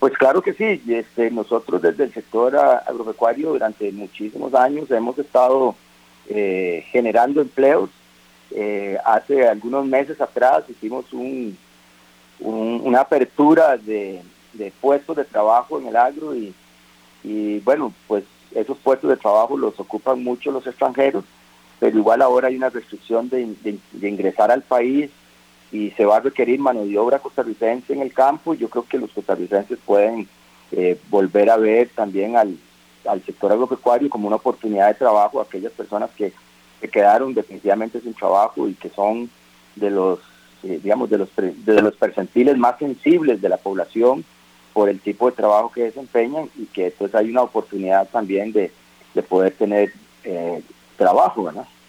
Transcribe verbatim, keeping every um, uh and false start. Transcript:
Pues claro que sí, este, nosotros desde el sector agropecuario durante muchísimos años hemos estado eh, generando empleos. Eh, hace algunos meses atrás hicimos un, un, una apertura de, de puestos de trabajo en el agro y, y bueno, pues esos puestos de trabajo los ocupan mucho los extranjeros, pero igual ahora hay una restricción de, de, de ingresar al país y se va a requerir mano de obra costarricense en el campo. Yo creo que los costarricenses pueden eh, volver a ver también al, al sector agropecuario como una oportunidad de trabajo a aquellas personas que, que quedaron definitivamente sin trabajo y que son de los, eh, digamos, de los, de los percentiles más sensibles de la población por el tipo de trabajo que desempeñan y que pues hay una oportunidad también de, de poder tener eh, trabajo, ¿verdad?